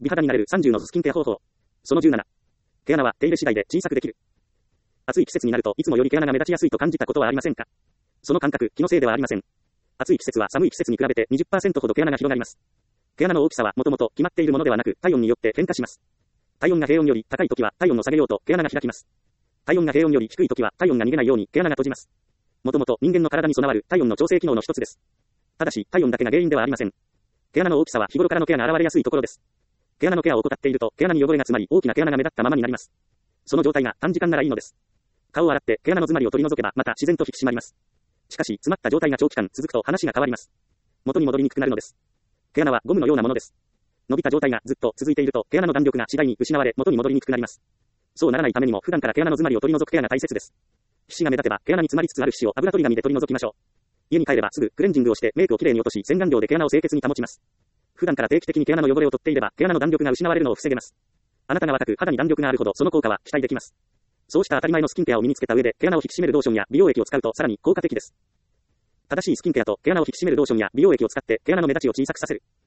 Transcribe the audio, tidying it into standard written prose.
美肌になれる30のスキンケア方法。その17。毛穴は手入れ次第で小さくできる。暑い季節になるといつもより毛穴が目立ちやすいと感じたことはありませんか？その感覚、気のせいではありません。暑い季節は寒い季節に比べて 20% ほど毛穴が広がります。毛穴の大きさはもともと決まっているものではなく、体温によって変化します。体温が平温より高いときは体温を下げようと毛穴が開きます。体温が平温より低いときは体温が逃げないように毛穴が閉じます。もともと人間の体に備わる体温の調整機能の一つです。ただし、体温だけが原因ではありません。毛穴の大きさは日頃からのケアが現れやすいところです。毛穴のケアを怠っていると毛穴に汚れが詰まり大きな毛穴が目立ったままになります。その状態が短時間ならいいのです。顔を洗って毛穴の詰まりを取り除けばまた自然と引き締まります。しかし、詰まった状態が長期間続くと話が変わります。元に戻りにくくなるのです。毛穴はゴムのようなものです。伸びた状態がずっと続いていると毛穴の弾力が次第に失われ元に戻りにくくなります。そうならないためにも普段から毛穴の詰まりを取り除くケアが大切です。皮脂が目立てば毛穴に詰まりつつある皮脂を油取り紙で取り除きましょう。家に帰ればすぐクレンジングをしてメイクをきれいに落とし洗顔料で毛穴を清潔に保ちます。普段から定期的に毛穴の汚れを取っていれば毛穴の弾力が失われるのを防げます。あなたが若く肌に弾力があるほどその効果は期待できます。そうした当たり前のスキンケアを身につけた上で毛穴を引き締めるローションや美容液を使うとさらに効果的です。正しいスキンケアと毛穴を引き締めるローションや美容液を使って毛穴の目立ちを小さくさせる。